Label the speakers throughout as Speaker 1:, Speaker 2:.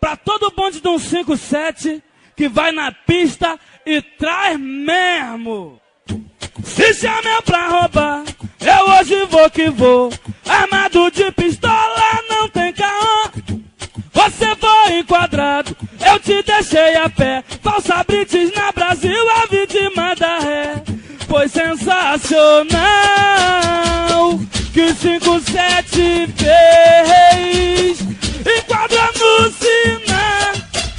Speaker 1: pra todo bonde de um 57 que vai na pista e traz mesmo. Se chama pra roubar, eu hoje vou que vou. Armado de pistola, não tem caô. Você foi enquadrado, eu te deixei a pé. Falsa Brits na Brasil, a vítima da ré. Foi sensacional que o 57 fez. Enquadra no sinal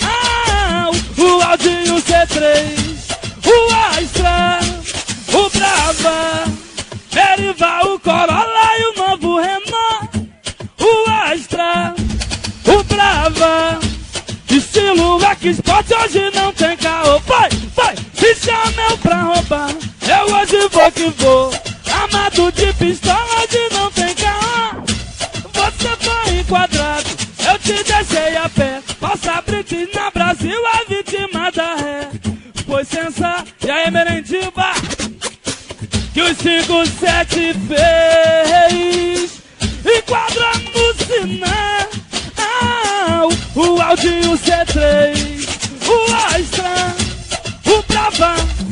Speaker 1: o Audi e o C3, o Astra, o Brava, Erival, o Corolla e o novo Renault. O Astra, o Brava, estilo X-Sport, hoje não tem caô. Vai, vai, se chama eu pra roubar, eu hoje vou que vou. Armado de pistola, hoje não tem caô. Você foi enquadrado, eu te deixei a pé. Falsa Brits na Brasil, a vítima da ré. Foi sensacional. E aí, Merendiba? Que o 57 fez. Enquadra no sinal o Audi e o C3, o Astra, o Brava,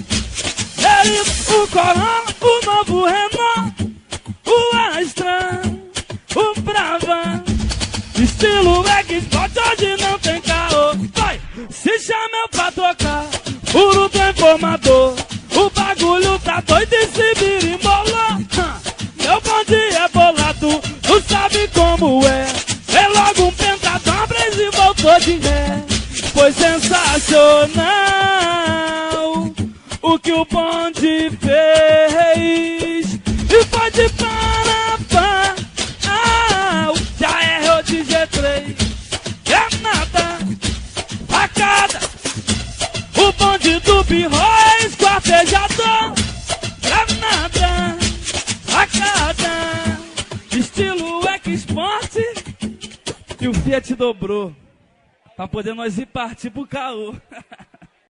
Speaker 1: o Corolla, o novo Renault. O Astra, o Brava, estilo X-Sport, hoje não tem caô. Vai, se chama eu pra tocar, puro transformador. O bagulho tá doido e se birimbolou. Meu bonde é bolado, tu sabe como é. É logo um pentadão, e voltou de ré. Foi sensacional o que o bonde fez. E foi de Parapá, já errou de G3. É nada, facada. O bonde do B-Roy, esquartejador. É nada, facada. Estilo X-Sport. E o Fiat dobrou, pra poder nós ir partir pro caô.